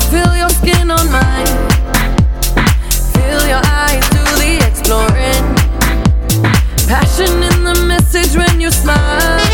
Feel your skin on mine. Feel your eyes do the exploring. Passion in the message when you smile.